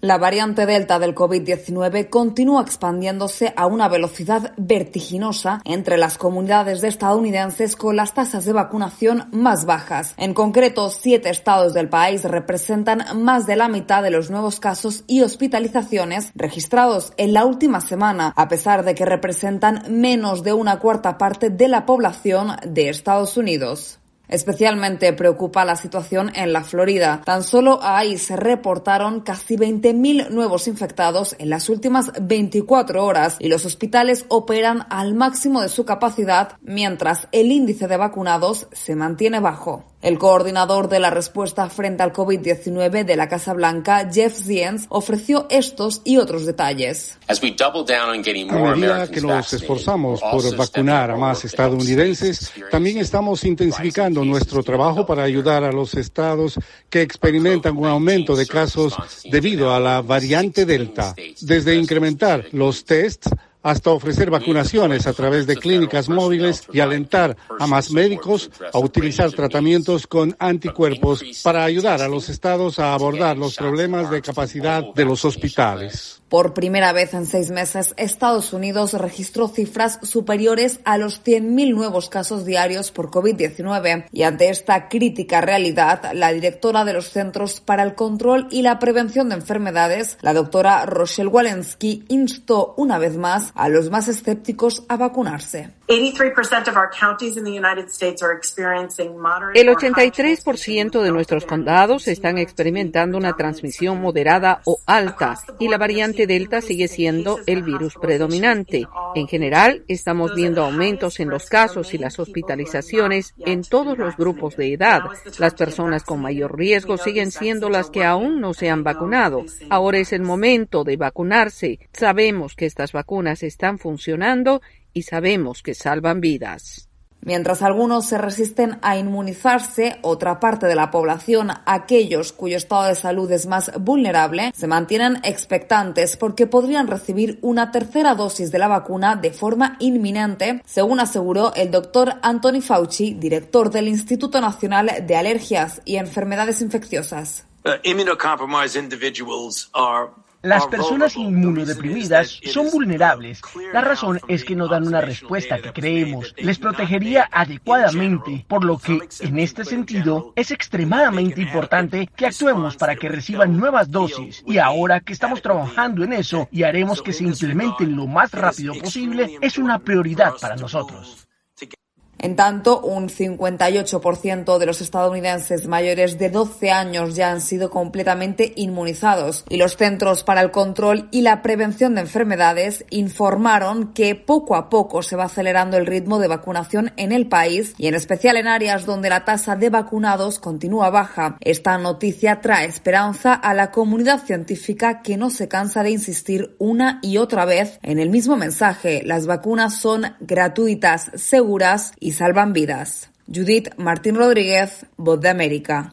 La variante Delta del COVID-19 continúa expandiéndose a una velocidad vertiginosa entre las comunidades de estadounidenses con las tasas de vacunación más bajas. En concreto, 7 estados del país representan más de la mitad de los nuevos casos y hospitalizaciones registrados en la última semana, a pesar de que representan menos de una cuarta parte de la población de Estados Unidos. Especialmente preocupa la situación en la Florida. Tan solo ahí se reportaron casi 20.000 nuevos infectados en las últimas 24 horas y los hospitales operan al máximo de su capacidad, mientras el índice de vacunados se mantiene bajo. El coordinador de la respuesta frente al COVID-19 de la Casa Blanca, Jeff Zients, ofreció estos y otros detalles. A medida que nos esforzamos por vacunar a más estadounidenses, también estamos intensificando nuestro trabajo para ayudar a los estados que experimentan un aumento de casos debido a la variante Delta, desde incrementar los tests hasta ofrecer vacunaciones a través de clínicas móviles y alentar a más médicos a utilizar tratamientos con anticuerpos para ayudar a los estados a abordar los problemas de capacidad de los hospitales. Por primera vez en 6 meses, Estados Unidos registró cifras superiores a los 100.000 nuevos casos diarios por COVID-19 y ante esta crítica realidad, la directora de los Centros para el Control y la Prevención de Enfermedades, la doctora Rochelle Walensky, instó una vez más a los más escépticos a vacunarse. El 83% de nuestros condados están experimentando una transmisión moderada o alta y la variante Delta sigue siendo el virus predominante. En general, estamos viendo aumentos en los casos y las hospitalizaciones en todos los grupos de edad. Las personas con mayor riesgo siguen siendo las que aún no se han vacunado. Ahora es el momento de vacunarse. Sabemos que estas vacunas están funcionando y sabemos que salvan vidas. Mientras algunos se resisten a inmunizarse, otra parte de la población, aquellos cuyo estado de salud es más vulnerable, se mantienen expectantes porque podrían recibir una tercera dosis de la vacuna de forma inminente, según aseguró el doctor Anthony Fauci, director del Instituto Nacional de Alergias y Enfermedades Infecciosas. Las personas inmunodeprimidas son vulnerables. La razón es que no dan una respuesta que creemos les protegería adecuadamente, por lo que, en este sentido, es extremadamente importante que actuemos para que reciban nuevas dosis. Y ahora que estamos trabajando en eso y haremos que se implementen lo más rápido posible, es una prioridad para nosotros. En tanto, un 58% de los estadounidenses mayores de 12 años ya han sido completamente inmunizados y los Centros para el Control y la Prevención de Enfermedades informaron que poco a poco se va acelerando el ritmo de vacunación en el país y en especial en áreas donde la tasa de vacunados continúa baja. Esta noticia trae esperanza a la comunidad científica que no se cansa de insistir una y otra vez en el mismo mensaje: las vacunas son gratuitas, seguras y salvan vidas. Judith Martín Rodríguez, Voz de América.